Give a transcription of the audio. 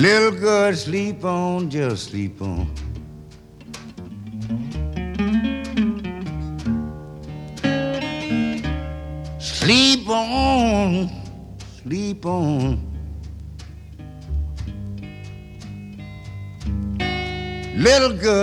Little girl, sleep on, just sleep on. Sleep on, sleep on. Little girl.